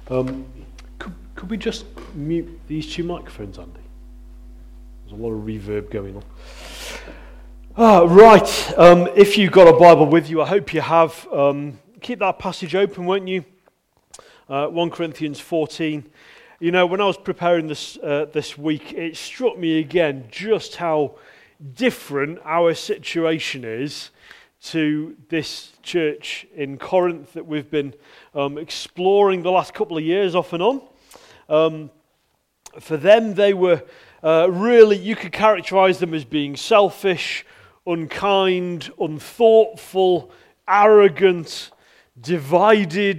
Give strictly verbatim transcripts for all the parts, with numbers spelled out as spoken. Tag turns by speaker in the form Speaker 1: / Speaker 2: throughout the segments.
Speaker 1: Um, could, could we just mute these two microphones, Andy? There's a lot of reverb going on. Ah, right, um, if you've got a Bible with you, I hope you have. Um, keep that passage open, won't you? Uh, First Corinthians fourteen. You know, when I was preparing this uh, this week, it struck me again just how different our situation is to this church in Corinth that we've been um, exploring the last couple of years off and on. Um, for them, they were uh, really, you could characterize them as being selfish, unkind, unthoughtful, arrogant, divided.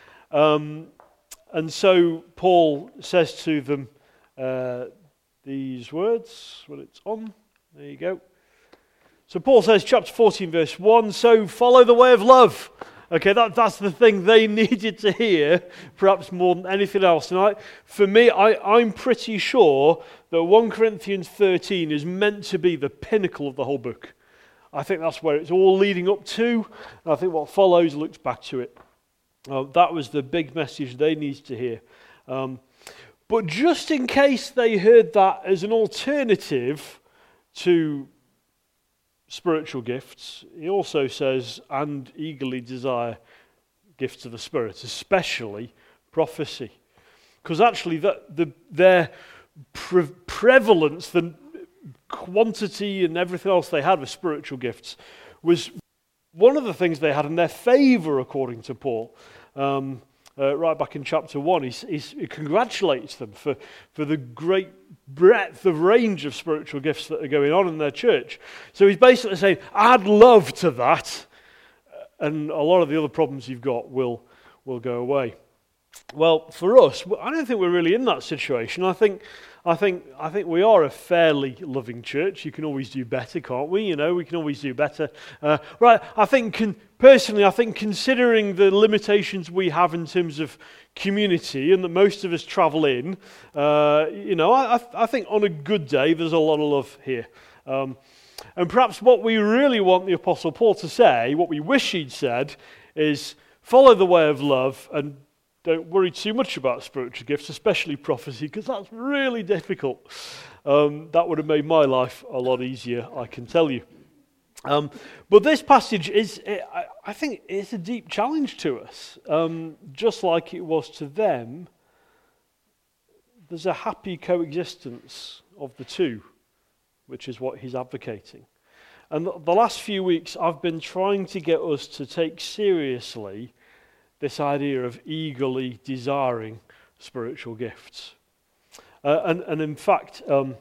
Speaker 1: Um, and so Paul says to them uh, these words, when it's on, there you go. So Paul says, chapter fourteen, verse one, so follow the way of love. Okay, that, that's the thing they needed to hear, perhaps more than anything else. And I, for me, I, I'm pretty sure that First Corinthians thirteen is meant to be the pinnacle of the whole book. I think that's where it's all leading up to, and I think what follows looks back to it. Uh, that was the big message they needed to hear. Um, but just in case they heard that as an alternative to spiritual gifts, he also says, and eagerly desire gifts of the Spirit, especially prophecy. Because actually the, the, their pre- prevalence, the quantity and everything else they had with spiritual gifts was one of the things they had in their favour, according to Paul. Um, uh, right back in chapter one, he's, he's, he congratulates them for, for the great breadth of range of spiritual gifts that are going on in their church. So he's basically saying, add love to that, and a lot of the other problems you've got will, will go away. Well, for us, I don't think we're really in that situation. I think, I think, I think we are a fairly loving church. You can always do better, can't we? You know, we can always do better. Uh, right? I think, con- personally, I think considering the limitations we have in terms of community and that most of us travel in, uh, you know, I, I think on a good day there's a lot of love here. Um, and perhaps what we really want the Apostle Paul to say, what we wish he'd said, is follow the way of love and don't worry too much about spiritual gifts, especially prophecy, because that's really difficult. Um, that would have made my life a lot easier, I can tell you. Um, but this passage is, I, I think, it's a deep challenge to us. Um, just like it was to them, there's a happy coexistence of the two, which is what he's advocating. And the, the last few weeks, I've been trying to get us to take seriously this idea of eagerly desiring spiritual gifts. Uh, and, and in fact, um,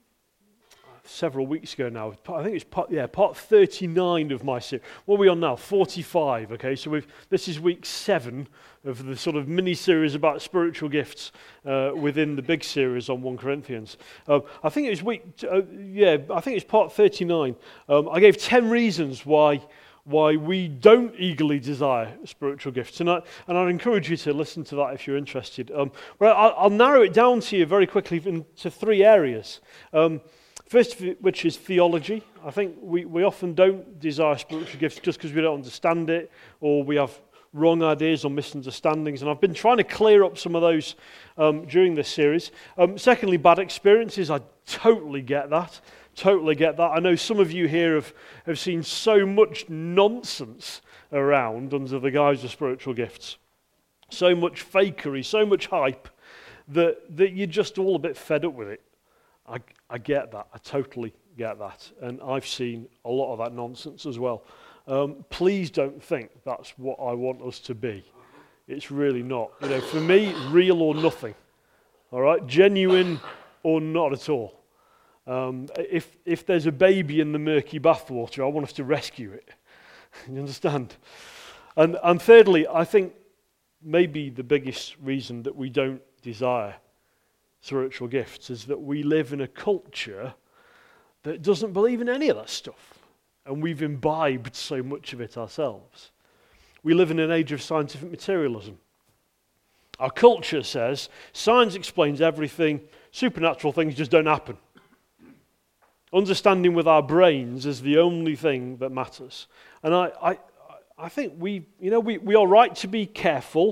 Speaker 1: several weeks ago now, I think it's part, yeah, part thirty-nine of my series. What are we on now? forty-five, okay? So we've, this is week seven of the sort of mini-series about spiritual gifts uh, within the big series on First Corinthians. Uh, I think it was week, uh, yeah, I think it's part thirty-nine. Um, I gave ten reasons why why we don't eagerly desire spiritual gifts. And, I, and I'd encourage you to listen to that if you're interested. Um, well, I'll, I'll narrow it down to you very quickly into three areas. Um, first, which is theology. I think we, we often don't desire spiritual gifts just because we don't understand it, or we have wrong ideas or misunderstandings. And I've been trying to clear up some of those um, during this series. Um, secondly, bad experiences. I totally get that. Totally get that. I know some of you here have, have seen so much nonsense around under the guise of spiritual gifts. So much fakery, so much hype that, that you're just all a bit fed up with it. I, I get that. I totally get that. And I've seen a lot of that nonsense as well. Um, please don't think that's what I want us to be. It's really not. You know, for me, real or nothing. All right? Genuine or not at all. Um, if if there's a baby in the murky bathwater, I want us to rescue it. You understand? And and thirdly, I think maybe the biggest reason that we don't desire spiritual gifts is that we live in a culture that doesn't believe in any of that stuff. And we've imbibed so much of it ourselves. We live in an age of scientific materialism. Our culture says science explains everything, supernatural things just don't happen. Understanding with our brains is the only thing that matters. And I, I, I think we, you know, we, we are right to be careful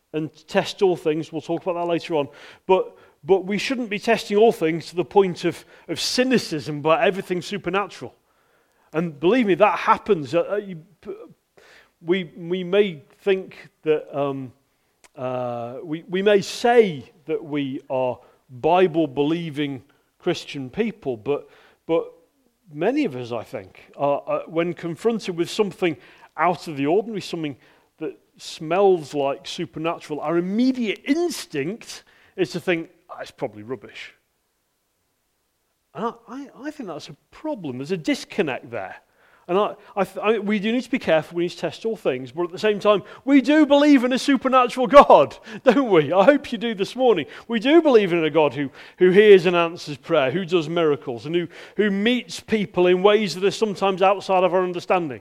Speaker 1: and test all things. We'll talk about that later on. But but we shouldn't be testing all things to the point of, of cynicism about everything supernatural. And believe me, that happens. Uh, you, we we may think that um, uh, we we may say that we are Bible-believing Christian people, but but many of us, I think, are, are when confronted with something out of the ordinary, something that smells like supernatural, our immediate instinct is to think, oh, it's probably rubbish. And I, I, I think that's a problem. There's a disconnect there. And I, I, I, we do need to be careful, we need to test all things, but at the same time, we do believe in a supernatural God, don't we? I hope you do this morning. We do believe in a God who, who hears and answers prayer, who does miracles, and who, who meets people in ways that are sometimes outside of our understanding.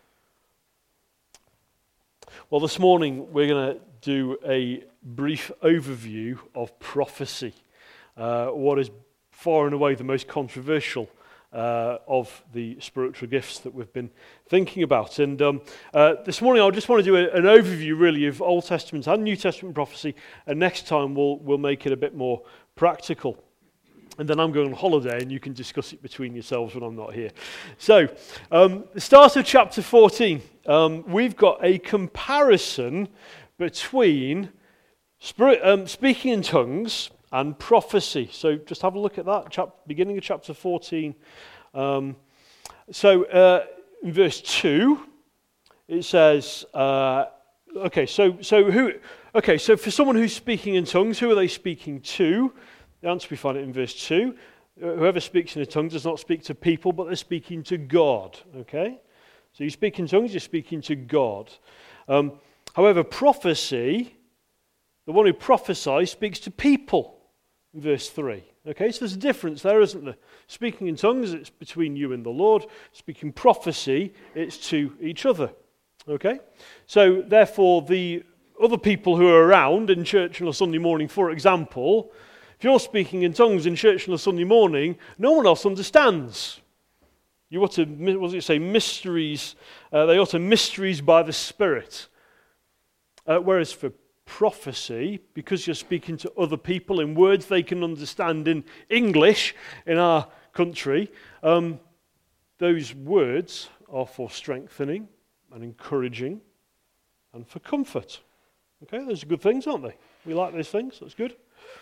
Speaker 1: Well, this morning, we're going to do a brief overview of prophecy, uh, what is far and away the most controversial Uh, of the spiritual gifts that we've been thinking about. And um, uh, this morning I just want to do a, an overview really of Old Testament and New Testament prophecy, and next time we'll we'll make it a bit more practical. And then I'm going on holiday and you can discuss it between yourselves when I'm not here. So, um, the start of chapter fourteen, um, we've got a comparison between spirit, um, speaking in tongues and prophecy. So just have a look at that, chap- beginning of chapter fourteen. Um, so uh, in verse two, it says, uh, okay, so so who? Okay, so for someone who's speaking in tongues, who are they speaking to? The answer we find it in verse two. Whoever speaks in a tongue does not speak to people, but they're speaking to God. Okay, so you speak in tongues, you're speaking to God. Um, however, prophecy, the one who prophesies speaks to people. Verse three. Okay, so there's a difference there, isn't there? Speaking in tongues, it's between you and the Lord. Speaking prophecy, it's to each other. Okay? So, therefore, the other people who are around in church on a Sunday morning, for example, if you're speaking in tongues in church on a Sunday morning, no one else understands. You utter, what does it say, mysteries, uh, they utter mysteries by the Spirit. Uh, whereas for prophecy, because you're speaking to other people in words they can understand in English in our country, um, those words are for strengthening and encouraging and for comfort. Okay, those are good things, aren't they? We like those things, that's good.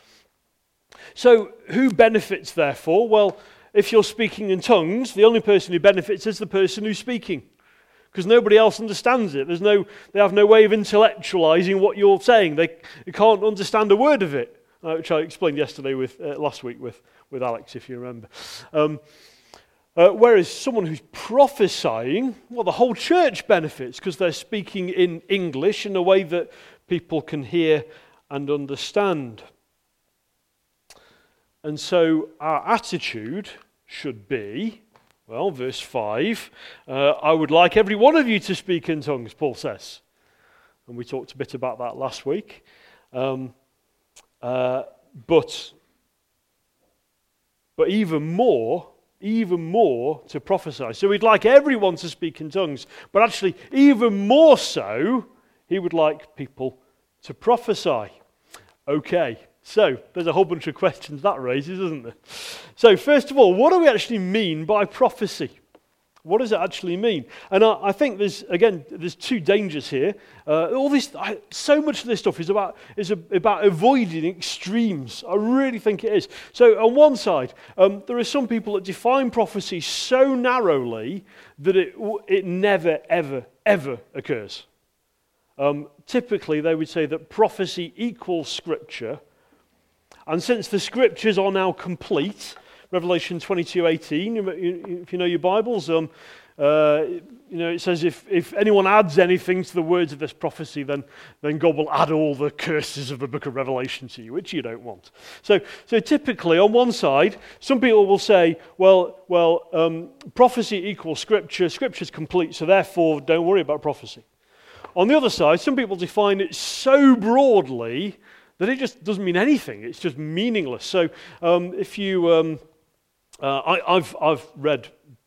Speaker 1: So, who benefits therefore? Well, if you're speaking in tongues, the only person who benefits is the person who's speaking. Because nobody else understands it. There's no, they have no way of intellectualizing what you're saying. They, they can't understand a word of it, uh, which I explained yesterday with uh, last week with, with Alex, if you remember. Um, uh, whereas someone who's prophesying, well, the whole church benefits because they're speaking in English in a way that people can hear and understand. And so our attitude should be, well, verse five, uh, I would like every one of you to speak in tongues, Paul says. And we talked a bit about that last week. Um, uh, but, but even more, even more to prophesy. So he'd like everyone to speak in tongues, but actually even more so, he would like people to prophesy. Okay. So, there's a whole bunch of questions that raises, isn't there? So, first of all, what do we actually mean by prophecy? What does it actually mean? And I, I think there's, again, there's two dangers here. Uh, all this, I, so much of this stuff is about is a, about avoiding extremes. I really think it is. So, on one side, um, there are some people that define prophecy so narrowly that it it never, ever, ever occurs. Um, typically, they would say that prophecy equals Scripture. And since the Scriptures are now complete, Revelation twenty-two eighteen, if you know your Bibles, um, uh, you know it says if, if anyone adds anything to the words of this prophecy, then, then God will add all the curses of the book of Revelation to you, which you don't want. So, so typically, on one side, some people will say, well, well, um, prophecy equals Scripture, Scripture's complete, so therefore don't worry about prophecy. On the other side, some people define it so broadly that it just doesn't mean anything. It's just meaningless. So um, if you, um, uh, I, I've I've read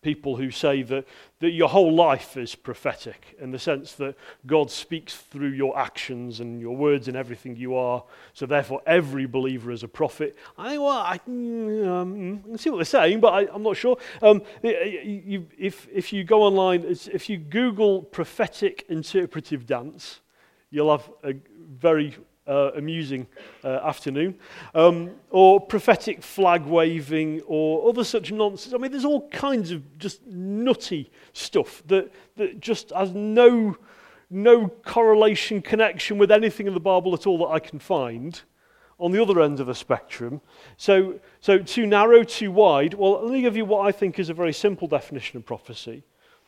Speaker 1: people who say that, that your whole life is prophetic, in the sense that God speaks through your actions and your words and everything you are, so therefore every believer is a prophet. I think, well, I, um, I can see what they're saying, but I, I'm not sure. Um, you, if, if you go online, if you Google prophetic interpretive dance, you'll have a very uh, amusing uh, afternoon. Um, or prophetic flag waving or other such nonsense. I mean, there's all kinds of just nutty stuff that, that just has no, no correlation, connection with anything in the Bible at all that I can find on the other end of the spectrum. So, so too narrow, too wide. Well, let me give you what I think is a very simple definition of prophecy.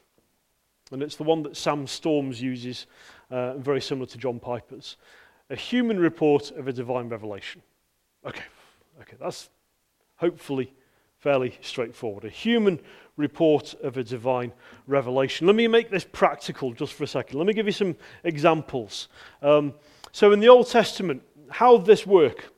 Speaker 1: And it's the one that Sam Storms uses, uh, very similar to John Piper's. A human report of a divine revelation. Okay, okay, that's hopefully fairly straightforward. A human report of a divine revelation. Let me make this practical just for a second. Let me give you some examples. Um, so in the Old Testament, how did this work?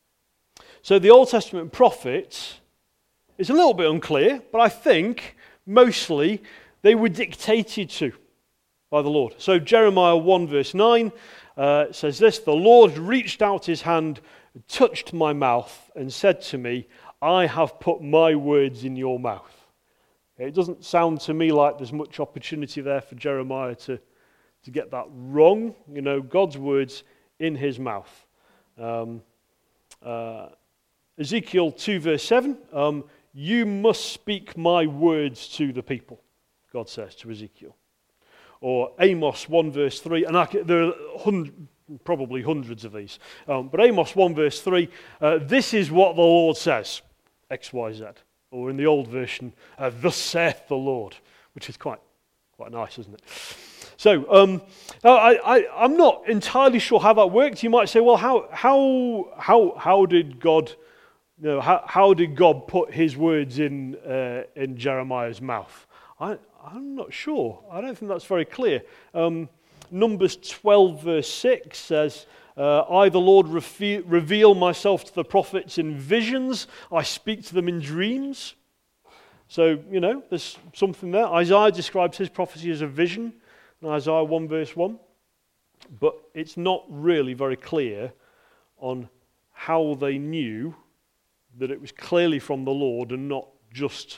Speaker 1: So the Old Testament prophets, it's a little bit unclear, but I think mostly they were dictated to by the Lord. So Jeremiah one verse nine uh, says this, "The Lord reached out his hand, touched my mouth, and said to me, I have put my words in your mouth." It doesn't sound to me like there's much opportunity there for Jeremiah to, to get that wrong. You know, God's words in his mouth. Um, uh, Ezekiel two verse seven, um, "You must speak my words to the people," God says to Ezekiel. Or Amos one verse three, and I, there are hundred, probably hundreds of these, um, but Amos one verse three, uh, "This is what the Lord says," X Y Z. Or in the old version, uh, "Thus saith the Lord," which is quite quite nice, isn't it? So um, I, I, I'm not entirely sure how that worked. You might say, well, how how how how did God, you know, how how did God put his words in uh, in Jeremiah's mouth? I, I'm not sure. I don't think that's very clear. Um, Numbers twelve verse six says, uh, "I, the Lord, refe- reveal myself to the prophets in visions. I speak to them in dreams." So, you know, there's something there. Isaiah describes his prophecy as a vision in Isaiah one verse one. But it's not really very clear on how they knew that it was clearly from the Lord and not just,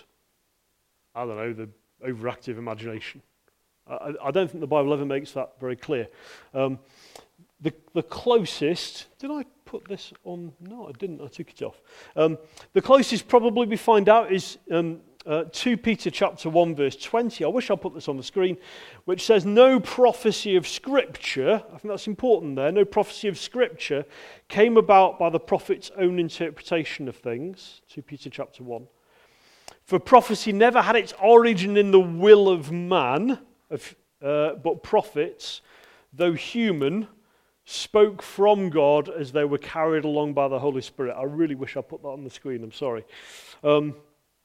Speaker 1: I don't know, the overactive imagination. I, I don't think the Bible ever makes that very clear. Um, the, the closest, did I put this on? No, I didn't. I took it off. Um, the closest probably we find out is um, uh, Second Peter chapter one verse twenty. I wish I put this on the screen, which says, "No prophecy of Scripture," I think that's important there, "no prophecy of Scripture came about by the prophet's own interpretation of things." Second Peter chapter one. "For prophecy never had its origin in the will of man, of, uh, but prophets, though human, spoke from God as they were carried along by the Holy Spirit." I really wish I put that on the screen, I'm sorry. Um,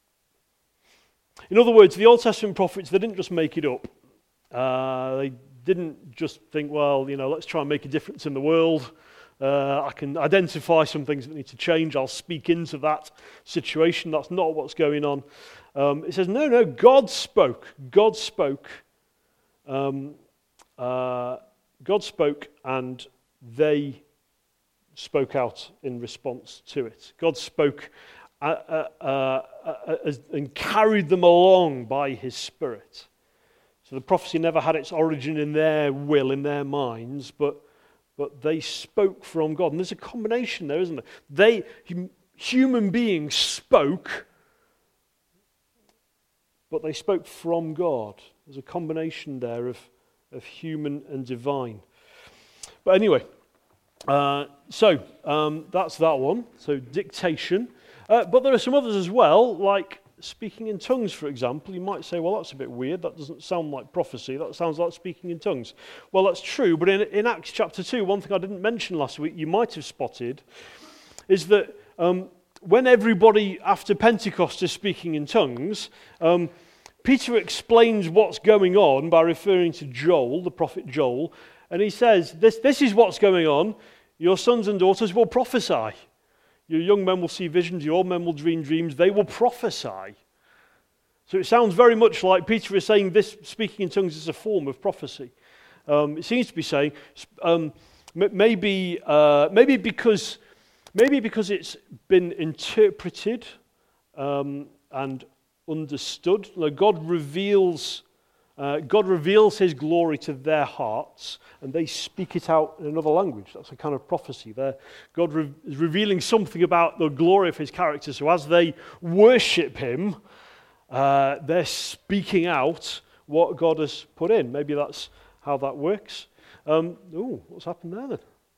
Speaker 1: in other words, the Old Testament prophets, they didn't just make it up. Uh, they didn't just think, well, you know, let's try and make a difference in the world. Uh, I can identify some things that need to change. I'll speak into that situation. That's not what's going on. Um, it says, no, no, God spoke. God spoke. Um, uh, God spoke, and they spoke out in response to it. God spoke uh, uh, uh, uh, uh, and carried them along by his Spirit. So the prophecy never had its origin in their will, in their minds, but But they spoke from God. And there's a combination there, isn't there? They, human beings spoke, but they spoke from God. There's a combination there of, of human and divine. But anyway, uh, so um, that's that one. So dictation. Uh, but there are some others as well, like speaking in tongues, for example. You might say, well, that's a bit weird. That doesn't sound like prophecy. That sounds like speaking in tongues. Well, that's true, but in, in Acts chapter two, one thing I didn't mention last week, you might have spotted, is that um, when everybody after Pentecost is speaking in tongues, um, Peter explains what's going on by referring to Joel, the prophet Joel, and he says, this, this is what's going on. Your sons and daughters will prophesy. Your young men will see visions, your old men will dream dreams, they will prophesy. So it sounds very much like Peter is saying this speaking in tongues is a form of prophecy. Um, it seems to be saying um, m- maybe uh, maybe because maybe because it's been interpreted um, and understood. Like God reveals uh, God reveals His glory to their hearts, and they speak it out in another language. That's a kind of prophecy. There, God re- is revealing something about the glory of His character. So as they worship Him, uh, they're speaking out what God has put in. Maybe that's how that works. Um, oh, what's happened there then?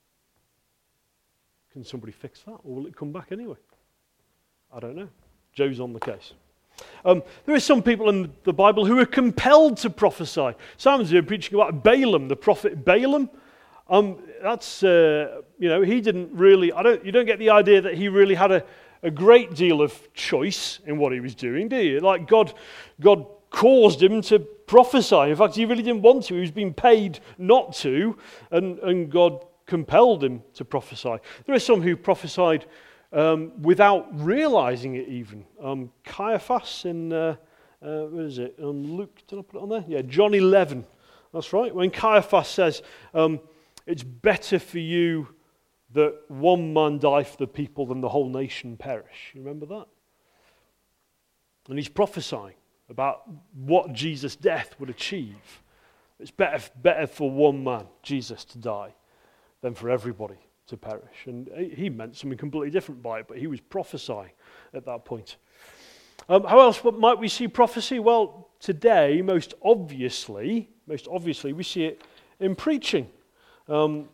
Speaker 1: Can somebody fix that, or will it come back anyway? I don't know. Joe's on the case. Um, there are some people in the Bible who are compelled to prophesy. Simon's here preaching about Balaam, the prophet Balaam. Um, that's uh, you know he didn't really. I don't. You don't get the idea that he really had a, a great deal of choice in what he was doing, do you? Like God, God caused him to prophesy. In fact, he really didn't want to. He was being paid not to, and and God compelled him to prophesy. There are some who prophesied Um, without realizing it even. Um, Caiaphas in, uh, uh, what is it, um, Luke, did I put it on there? Yeah, John eleven, that's right. When Caiaphas says, um, it's better for you that one man die for the people than the whole nation perish. You remember that? And he's prophesying about what Jesus' death would achieve. It's better, better for one man, Jesus, to die than for everybody to perish. And he meant something completely different by it, but he was prophesying at that point. Um, how else might we see prophecy? Well, today, most obviously, most obviously, we see it in preaching. Um,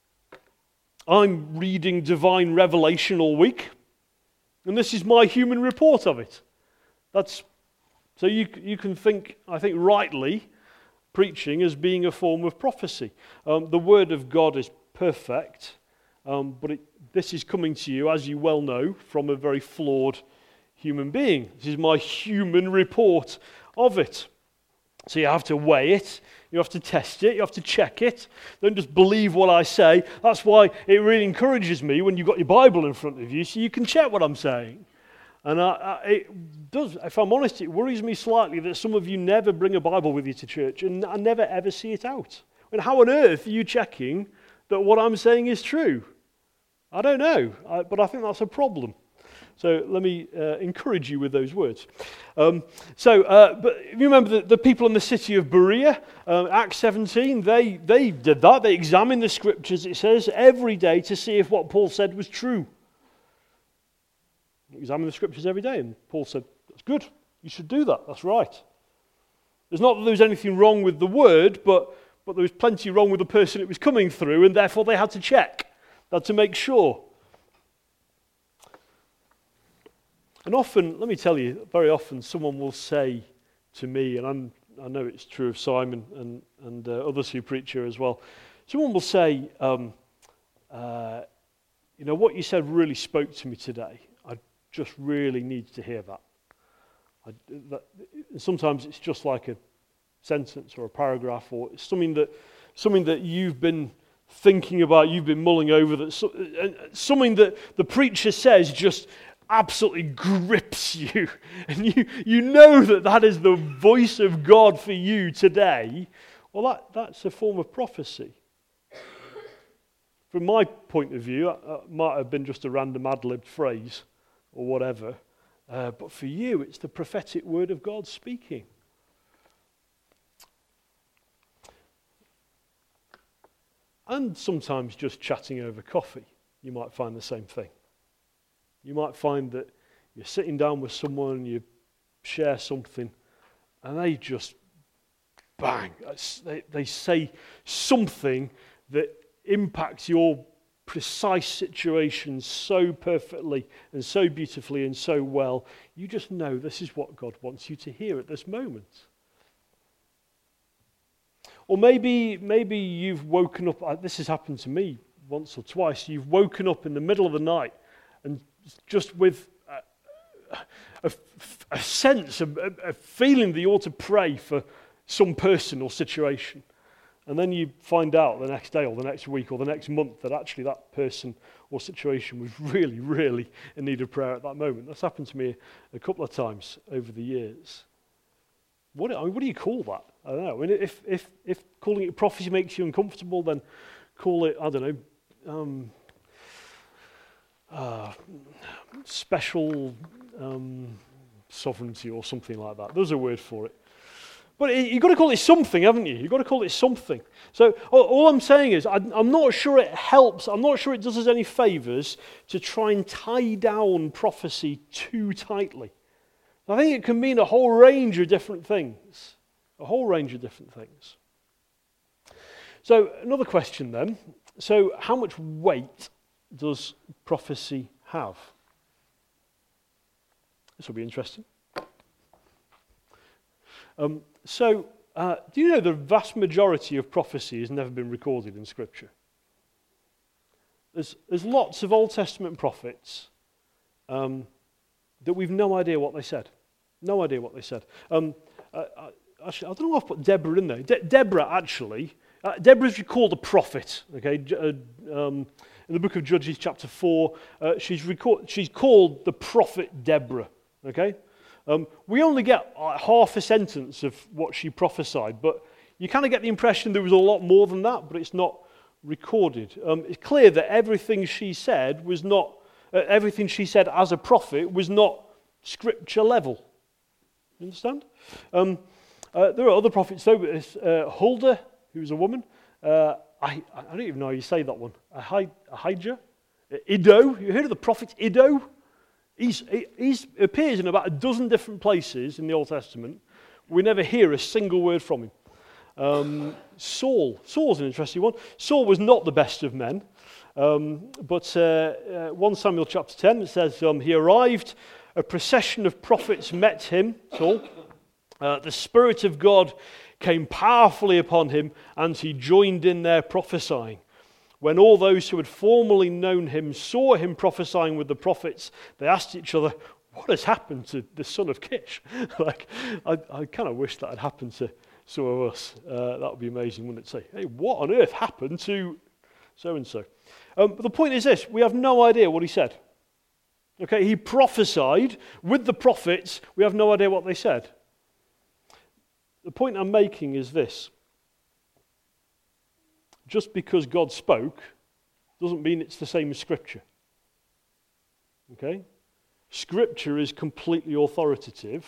Speaker 1: I'm reading Divine Revelation all week, and this is my human report of it. That's so you you can think, I think rightly, preaching as being a form of prophecy. Um, the Word of God is perfect. Um, but it, this is coming to you, as you well know, from a very flawed human being. This is my human report of it. So you have to weigh it, you have to test it, you have to check it. Don't just believe what I say. That's why it really encourages me when you've got your Bible in front of you, so you can check what I'm saying. And I, I, it does, if I'm honest, it worries me slightly that some of you never bring a Bible with you to church, and I never ever see it out. And how on earth are you checking that what I'm saying is true? I don't know, I, but I think that's a problem. So let me uh, encourage you with those words. Um, so, uh, but you remember the, the people in the city of Berea, uh, Acts seventeen, they, they did that. They examined the scriptures, it says, every day to see if what Paul said was true. Examine the scriptures every day, and Paul said, that's good, you should do that, that's right. It's not that there was anything wrong with the word, but, but there was plenty wrong with the person it was coming through, and therefore they had to check. Now, to make sure. And often, let me tell you, very often someone will say to me, and I'm, I know it's true of Simon and, and uh, others who preach here as well, someone will say, um, uh, you know, what you said really spoke to me today. I just really need to hear that. I, that sometimes it's just like a sentence or a paragraph, or it's something that, something that you've been thinking about, you've been mulling over, that so, uh, something that the preacher says just absolutely grips you, and you you know that that is the voice of God for you today. Well, that, that's a form of prophecy. From my point of view, that might have been just a random ad-libbed phrase or whatever, uh, but for you, it's the prophetic word of God speaking. And sometimes just chatting over coffee, you might find the same thing. You might find that you're sitting down with someone, you share something, and they just, bang, they, they say something that impacts your precise situation so perfectly and so beautifully and so well. You just know this is what God wants you to hear at this moment. Or maybe maybe you've woken up, this has happened to me once or twice, you've woken up in the middle of the night and just with a, a, a sense, a, a feeling that you ought to pray for some person or situation. And then you find out the next day or the next week or the next month that actually that person or situation was really, really in need of prayer at that moment. That's happened to me a couple of times over the years. What, I mean, what do you call that? I don't know. I mean, if, if, if calling it prophecy makes you uncomfortable, then call it, I don't know, um, uh, special um, sovereignty or something like that. There's a word for it. But you've got to call it something, haven't you? You've got to call it something. So all, all I'm saying is I'm, I'm not sure it helps. I'm not sure it does us any favours to try and tie down prophecy too tightly. I think it can mean a whole range of different things. A whole range of different things. So another question then. So how much weight does prophecy have? This will be interesting. Um, so, uh, do you know the vast majority of prophecy has never been recorded in Scripture? There's, there's lots of Old Testament prophets um, that we've no idea what they said. No idea what they said. Um, uh, actually, I don't know if I've put Deborah in there. De- Deborah, actually, uh, Deborah's called a prophet. Okay, uh, um, in the book of Judges, chapter four, uh, she's record- she's called the prophet Deborah. Okay. Um, we only get uh, half a sentence of what she prophesied, but you kind of get the impression there was a lot more than that, but it's not recorded. Um, it's clear that everything she said was not, uh, everything she said as a prophet was not scripture level. You understand? Um, uh, there are other prophets though, but it's, uh, Huldah, who was a woman. Uh, I, I don't even know how you say that one. Ahijah? Ahijah? Iddo. You heard of the prophet Iddo? He's, he appears in about a dozen different places in the Old Testament. We never hear a single word from him. Um, Saul. Saul's an interesting one. Saul was not the best of men. Um, but uh, uh, First Samuel chapter ten, it says, um, he arrived, a procession of prophets met him, Saul. Uh, the Spirit of God came powerfully upon him, and he joined in their prophesying. When all those who had formerly known him saw him prophesying with the prophets, they asked each other, what has happened to the son of Kish? like, I, I kind of wish that had happened to some of us. Uh, that would be amazing, wouldn't it? Say, hey, what on earth happened to so-and-so? Um, but the point is this, we have no idea what he said. Okay, he prophesied with the prophets, we have no idea what they said. The point I'm making is this. Just because God spoke doesn't mean it's the same as Scripture. Okay? Scripture is completely authoritative,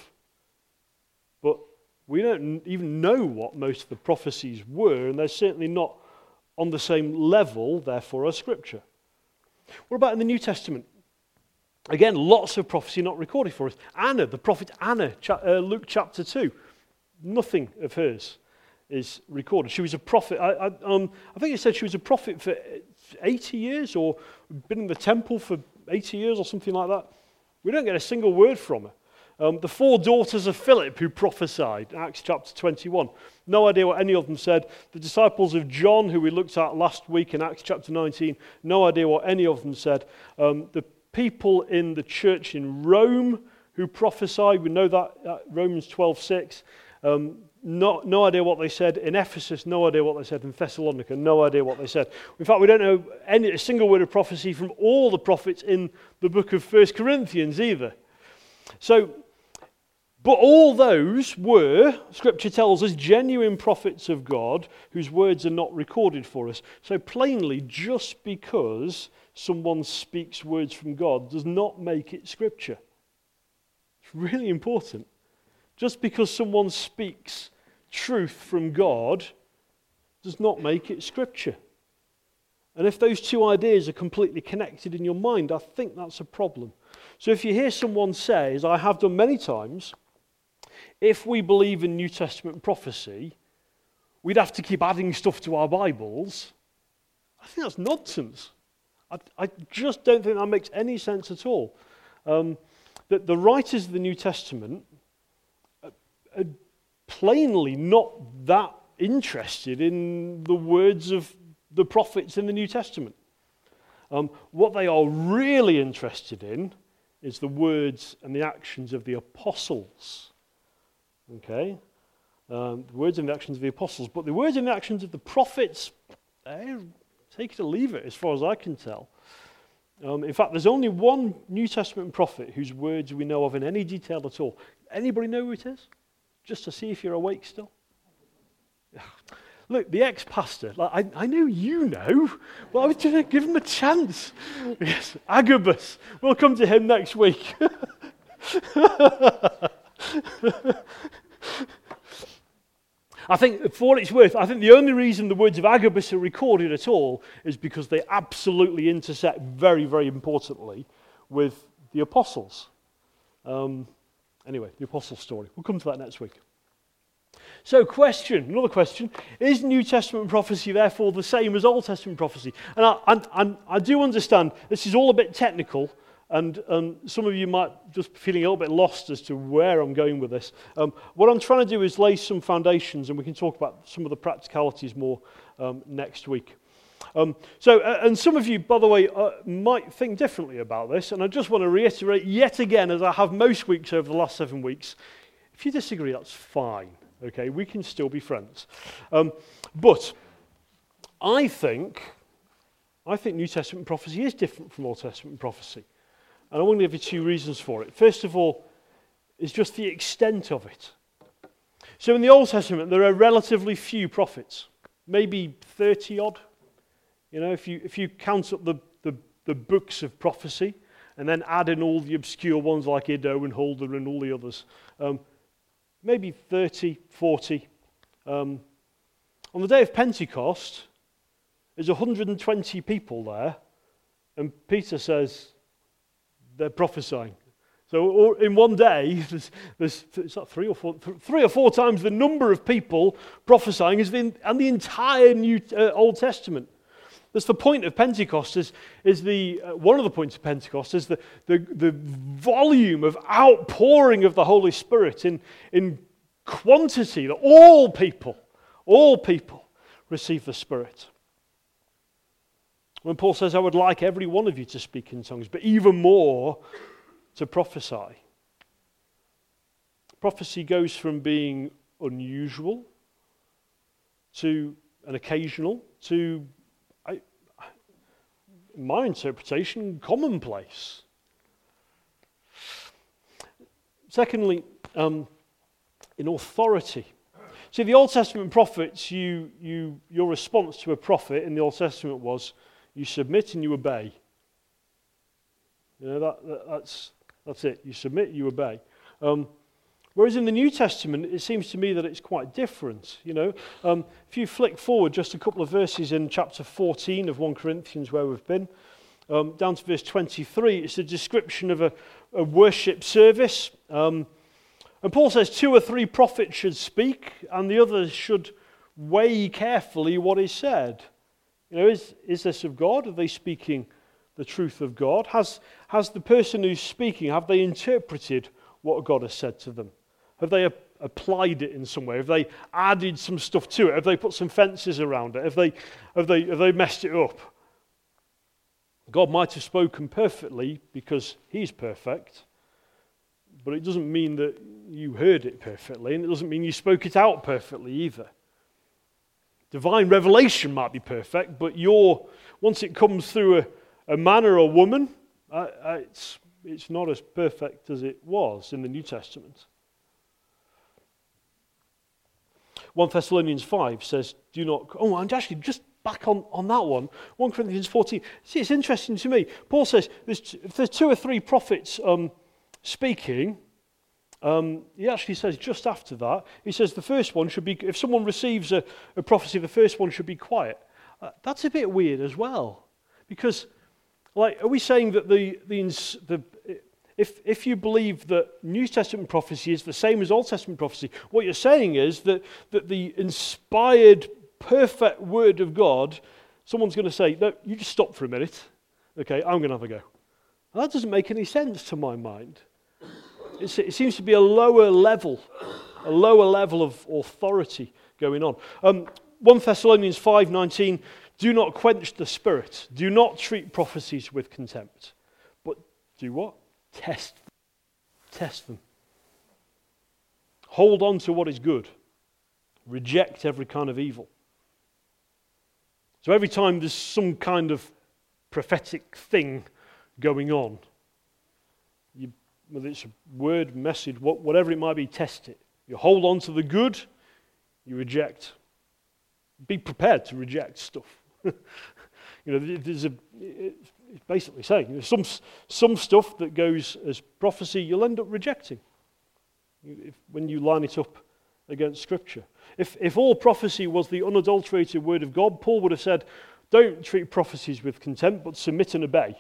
Speaker 1: but we don't even know what most of the prophecies were, and they're certainly not on the same level, therefore, as Scripture. What about in the New Testament? Again, lots of prophecy not recorded for us. Anna, the prophet Anna, Luke chapter two, nothing of hers is recorded. She was a prophet. I, I, um, I think it said she was a prophet for eighty years, or been in the temple for eighty years, or something like that. We don't get a single word from her. Um, the four daughters of Philip who prophesied, Acts chapter twenty-one. No idea what any of them said. The disciples of John, who we looked at last week in Acts chapter nineteen, no idea what any of them said. Um, the people in the church in Rome who prophesied, we know that, uh, Romans twelve six. Um, No, no idea what they said. In Ephesus, no idea what they said. In Thessalonica, no idea what they said. In fact, we don't know any, a single word of prophecy from all the prophets in the book of First Corinthians either. So, but all those were, Scripture tells us, genuine prophets of God whose words are not recorded for us. So plainly, just because someone speaks words from God does not make it Scripture. It's really important. Just because someone speaks truth from God does not make it Scripture. And if those two ideas are completely connected in your mind, I think that's a problem. So if you hear someone say, as I have done many times, if we believe in New Testament prophecy, we'd have to keep adding stuff to our Bibles, I think that's nonsense. I, I just don't think that makes any sense at all. Um, that the writers of the New Testament are plainly not that interested in the words of the prophets in the New Testament. Um, what they are really interested in is the words and the actions of the apostles. Okay? Um, the words and the actions of the apostles. But the words and the actions of the prophets, eh, take it or leave it, as far as I can tell. Um, in fact, there's only one New Testament prophet whose words we know of in any detail at all. Anybody know who it is? just to see if you're awake still? Look, the ex-pastor, like, I, I know you know, but I was going to give him a chance. Yes, Agabus. We'll come to him next week. I think, for what it's worth, I think the only reason the words of Agabus are recorded at all is because they absolutely intersect very, very importantly with the apostles. Um, anyway, the apostle story. We'll come to that next week. So, question, another question, is New Testament prophecy therefore the same as Old Testament prophecy? And I, I, I do understand this is all a bit technical, and um, some of you might just be feeling a little bit lost as to where I'm going with this. Um, what I'm trying to do is lay some foundations, and we can talk about some of the practicalities more um, next week. Um, so, uh, and some of you, by the way, uh, might think differently about this, and I just want to reiterate yet again, as I have most weeks over the last seven weeks, if you disagree, that's fine. Okay, we can still be friends. Um, but I think, I think New Testament prophecy is different from Old Testament prophecy. And I want to give you two reasons for it. First of all, is just the extent of it. So in the Old Testament, there are relatively few prophets, maybe thirty odd. You know, if you if you count up the, the, the books of prophecy, and then add in all the obscure ones like Iddo and Huldah and all the others, um, maybe thirty, forty. Um, on the day of Pentecost, there's one hundred twenty people there, and Peter says they're prophesying. So in one day, there's, there's it's not three or four, three or four times the number of people prophesying as the, and the entire New uh, Old Testament. That's the point of Pentecost. Is is the uh, one of the points of Pentecost is the, the the volume of outpouring of the Holy Spirit in in quantity that all people, all people receive the Spirit. When Paul says, "I would like every one of you to speak in tongues, but even more to prophesy." Prophecy goes from being unusual to an occasional to, I, in my interpretation, commonplace. Secondly, um, in authority. See, the Old Testament prophets, you, you, your response to a prophet in the Old Testament was, you submit and you obey. You know, that, that, that's, that's it. You submit, you obey. Um, whereas in the New Testament, it seems to me that it's quite different. You know, um, if you flick forward just a couple of verses in chapter fourteen of First Corinthians, where we've been, um, down to verse twenty-three, it's a description of a, a worship service. Um, and Paul says two or three prophets should speak, and the others should weigh carefully what is said. You know, is, is this of God? Are they speaking the truth of God? Has, has the person who's speaking, have they interpreted what God has said to them? Have they a, applied it in some way? Have they added some stuff to it? Have they put some fences around it? Have they, have they, have they messed it up? God might have spoken perfectly because he's perfect, but it doesn't mean that you heard it perfectly, and it doesn't mean you spoke it out perfectly either. Divine revelation might be perfect, but your once it comes through a, a man or a woman, uh, uh, it's, it's not as perfect as it was in the New Testament. First Thessalonians five says, do not... Oh, and actually, just back on, on that one, First Corinthians fourteen. See, it's interesting to me. Paul says, there's, if there's two or three prophets um, speaking... Um, he actually says just after that, he says the first one should be, if someone receives a, a prophecy, the first one should be quiet. Uh, that's a bit weird as well. Because, like, are we saying that the, the, the if, if you believe that New Testament prophecy is the same as Old Testament prophecy, what you're saying is that, that the inspired, perfect word of God, someone's going to say, no, you just stop for a minute. Okay, I'm going to have a go. And that doesn't make any sense to my mind. It's, it seems to be a lower level, a lower level of authority going on. Um, First Thessalonians five nineteen, do not quench the spirit. Do not treat prophecies with contempt. But do what? Test them. Test them. Hold on to what is good. Reject every kind of evil. So every time there's some kind of prophetic thing going on, you whether it's a word, message, whatever it might be, test it. You hold on to the good, you reject. Be prepared to reject stuff. You know, there's a, it's basically saying, you know, some, some stuff that goes as prophecy, you'll end up rejecting if, when you line it up against Scripture. If, if all prophecy was the unadulterated word of God, Paul would have said, don't treat prophecies with contempt, but submit and obey.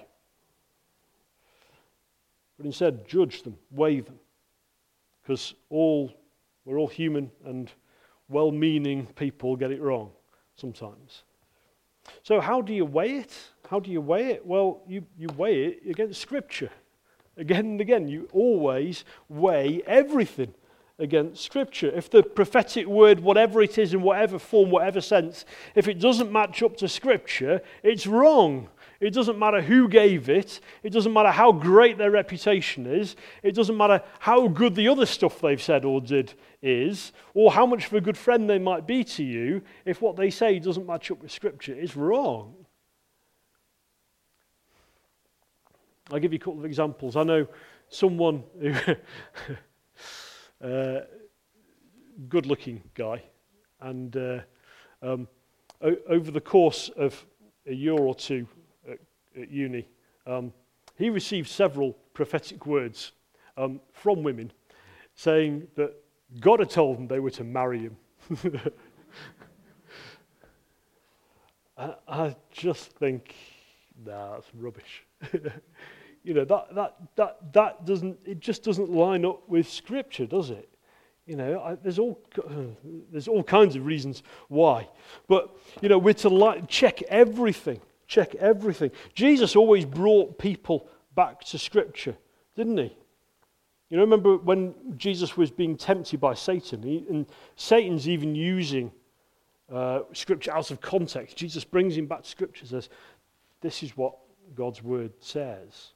Speaker 1: But instead, judge them, weigh them. Because all, we're all human and well-meaning people get it wrong sometimes. So how do you weigh it? How do you weigh it? Well, you, you weigh it against Scripture. Again and again, you always weigh everything against Scripture. If the prophetic word, whatever it is, in whatever form, whatever sense, if it doesn't match up to Scripture, it's wrong. It doesn't matter who gave it. It doesn't matter how great their reputation is. It doesn't matter how good the other stuff they've said or did is, or how much of a good friend they might be to you. If what they say doesn't match up with Scripture, it's wrong. I'll give you a couple of examples. I know someone who, uh, good-looking guy, and uh, um, o- over the course of a year or two at, at uni, um, he received several prophetic words um, from women saying that God had told them they were to marry him. I, I just think, nah, that's rubbish. You know, that that that that doesn't, it just doesn't line up with Scripture, does it? You know, I, there's all there's all kinds of reasons why. But, you know, we're to li- check everything, check everything. Jesus always brought people back to Scripture, didn't he? You know, remember when Jesus was being tempted by Satan, he, and Satan's even using uh, Scripture out of context. Jesus brings him back to Scripture, says, this is what God's Word says.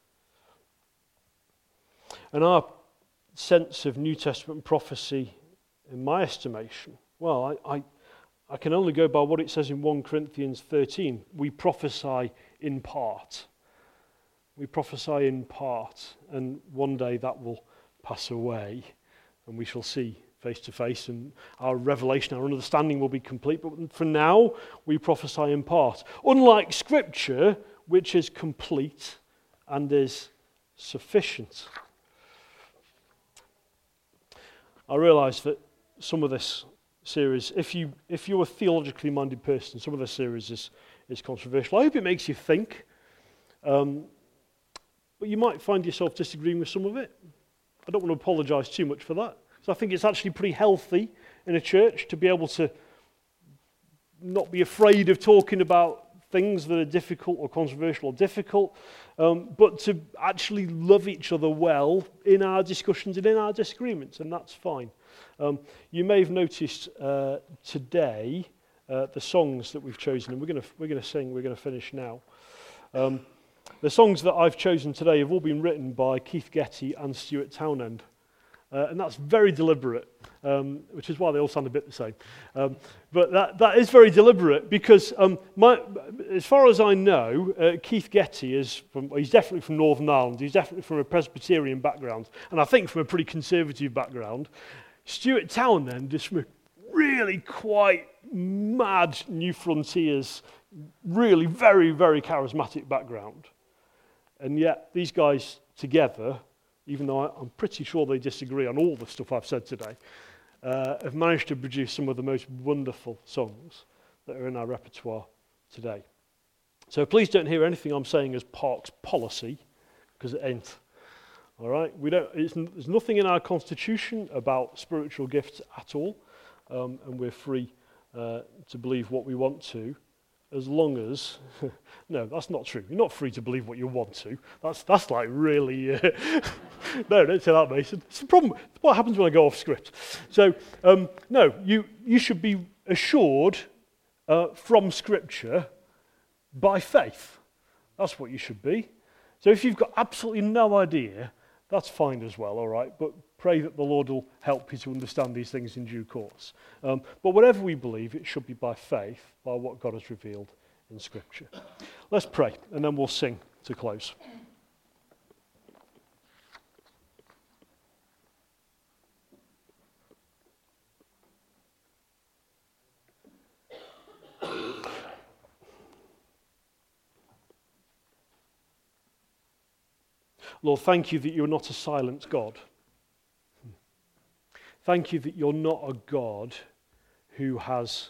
Speaker 1: And our sense of New Testament prophecy, in my estimation, well, I, I, I can only go by what it says in First Corinthians thirteen. We prophesy in part. We prophesy in part, and one day that will pass away, and we shall see face to face, and our revelation, our understanding will be complete. But for now, we prophesy in part. Unlike Scripture, which is complete and is sufficient. I realise that some of this series, if you if you're a theologically minded person, some of this series is, is controversial. I hope it makes you think, um, but you might find yourself disagreeing with some of it. I don't want to apologise too much for that. So I think it's actually pretty healthy in a church to be able to not be afraid of talking about things that are difficult or controversial or difficult, um, but to actually love each other well in our discussions and in our disagreements, and that's fine. Um, you may have noticed uh, today uh, the songs that we've chosen, and we're going to we're going to sing. We're going to finish now. Um, the songs that I've chosen today have all been written by Keith Getty and Stuart Townend. Uh, and that's very deliberate, um, which is why they all sound a bit the same. Um, but that, that is very deliberate because, um, my, as far as I know, uh, Keith Getty is from, well, he's definitely from Northern Ireland. He's definitely from a Presbyterian background, and I think from a pretty conservative background. Stuart Townend is from a really quite mad New Frontiers, really very, very charismatic background. And yet these guys together, even though I'm pretty sure they disagree on all the stuff I've said today, uh, have managed to produce some of the most wonderful songs that are in our repertoire today. So please don't hear anything I'm saying as Park's policy, because it ain't. All right, we don't. It's, there's nothing in our constitution about spiritual gifts at all, um, and we're free uh, to believe what we want to, as long as, no, that's not true. You're not free to believe what you want to. That's that's like really, uh, no, don't say that, Mason. It's the problem. What happens when I go off script? So, um, no, you you should be assured uh, from Scripture by faith. That's what you should be. So if you've got absolutely no idea, that's fine as well, all right? But pray that the Lord will help you to understand these things in due course. Um, but whatever we believe, it should be by faith, by what God has revealed in Scripture. Let's pray, and then we'll sing to close. Lord, thank you that you're not a silent God. Thank you that you're not a God who has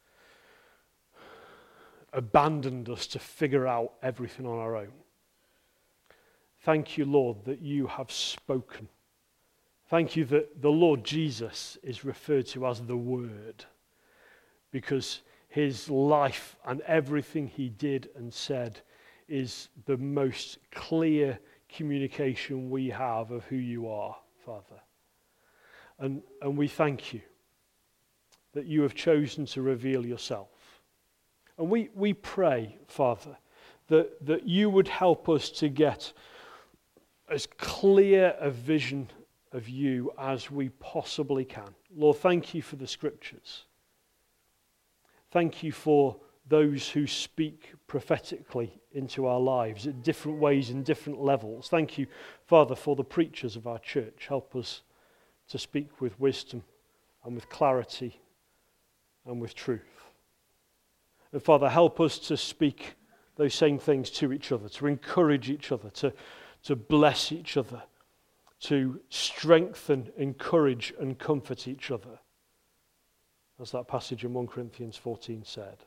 Speaker 1: abandoned us to figure out everything on our own. Thank you, Lord, that you have spoken. Thank you that the Lord Jesus is referred to as the Word, because his life and everything he did and said is the most clear communication we have of who you are, Father. And, and we thank you that you have chosen to reveal yourself. And we, we pray, Father, that, that you would help us to get as clear a vision of you as we possibly can. Lord, thank you for the scriptures. Thank you for those who speak prophetically into our lives at different ways and different levels. Thank you, Father, for the preachers of our church. Help us to speak with wisdom and with clarity and with truth. And Father, help us to speak those same things to each other, to encourage each other, to, to bless each other, to strengthen, encourage, and comfort each other, as that passage in First Corinthians fourteen said.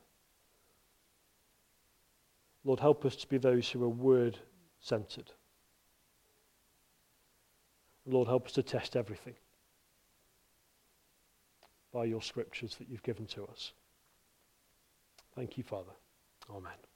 Speaker 1: Lord, help us to be those who are word-centered. Lord, help us to test everything by your scriptures that you've given to us. Thank you, Father. Amen.